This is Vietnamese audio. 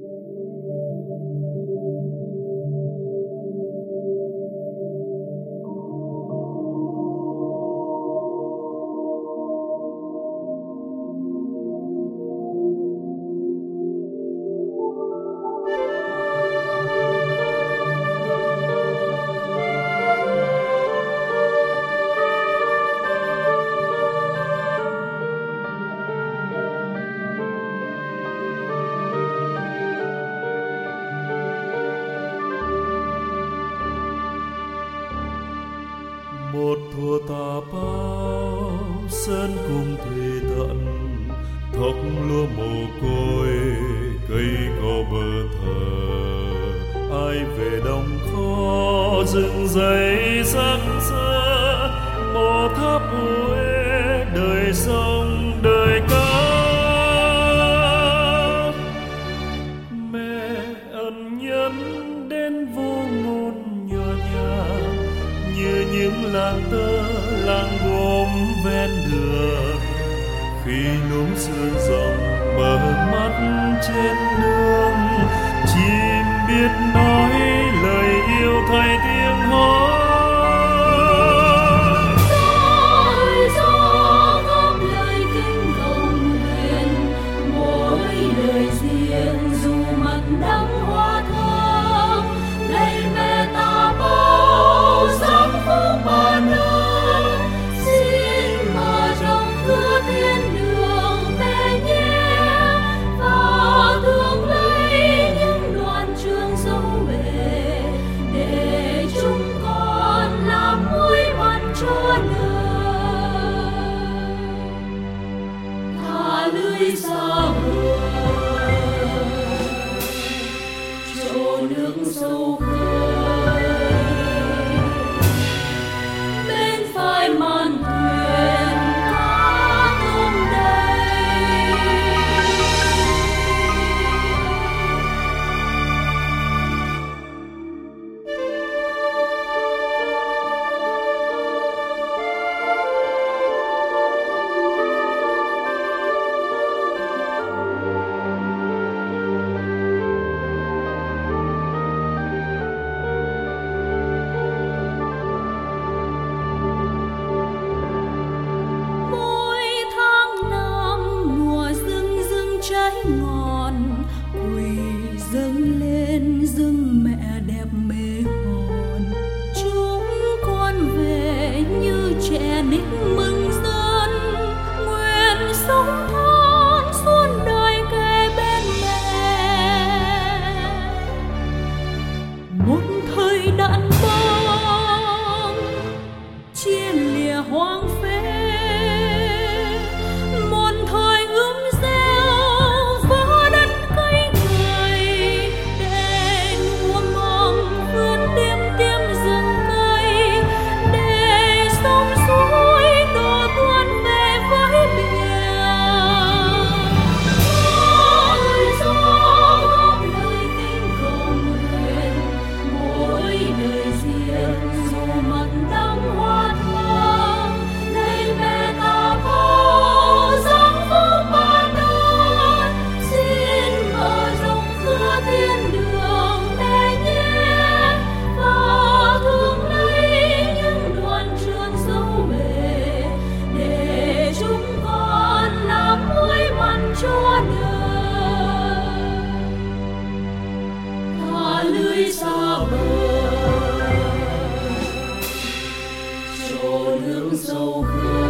một thuở tà bao sơn cùng thề tận thóc lúa mồ côi cây cỏ bờ thờ ai về đồng kho rừng dày sắc sơ mồ tháp huế đời sông đời ca mẹ ân nhân đến vô ngôn nhỏ nhàng như những làng tơ làng gốm ven đường khi núm sương rộng mở mắt trên đường chim biết nói lời yêu thay tiếng hót. Gió góp lời kinh cầu nguyện mỗi lời riêng dù mặn đắng hoa thơm lấy mẹ ta bao giấc phúc ban ơn xin mở rộng cửa thiên đường về nhé và thương lấy những đoàn trường dấu về để chúng con làm muối mặn cho đời thả lưới xa bờ chỗ nước sâu khơi bên phải màn thuyền cá tôm đầy. Mỗi tháng năm mùa rừng rừng trái ngọn quỳ dâng lên rừng mẹ đẹp mê hồn chúng con về như trẻ nít mừng dân nguyện sống than suốt đời kề bên mẹ một thời đạn bom chia lìa hoang phế một thời ươm gieo vỡ đất cây người để mùa màng vươn tiêm tiêm rừng cây để sông suối đổ tuôn về với biển. Ôi gió góp lời kinh cầu nguyện mỗi đời riêng dù mặn đắng hoa thơm lấy mẹ ta bao giấc phúc ban ơn xin mở rộng cửa thiên đường để nhé và thương lấy những đoàn trường dấu về để chúng con làm muối mặn cho đời thả lưới xa bờ chỗ nước sâu khơi